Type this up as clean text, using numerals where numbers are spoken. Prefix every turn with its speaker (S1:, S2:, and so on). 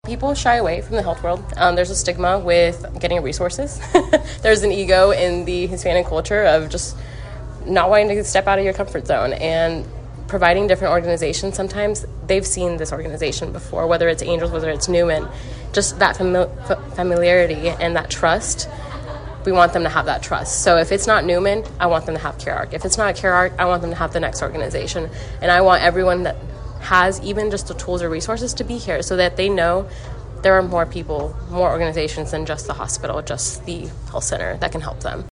S1: people shy away from the health world. There's a stigma with getting resources. There's an ego in the Hispanic culture of just not wanting to step out of your comfort zone, and providing different organizations. Sometimes they've seen this organization before, whether it's Angels, whether it's Newman, just that familiarity and that trust. We want them to have that trust. So if it's not Newman, I want them to have CareArc. If it's not CareArc, I want them to have the next organization. And I want everyone that has even just the tools or resources to be here, so that they know there are more people, more organizations than just the hospital, just the health center that can help them.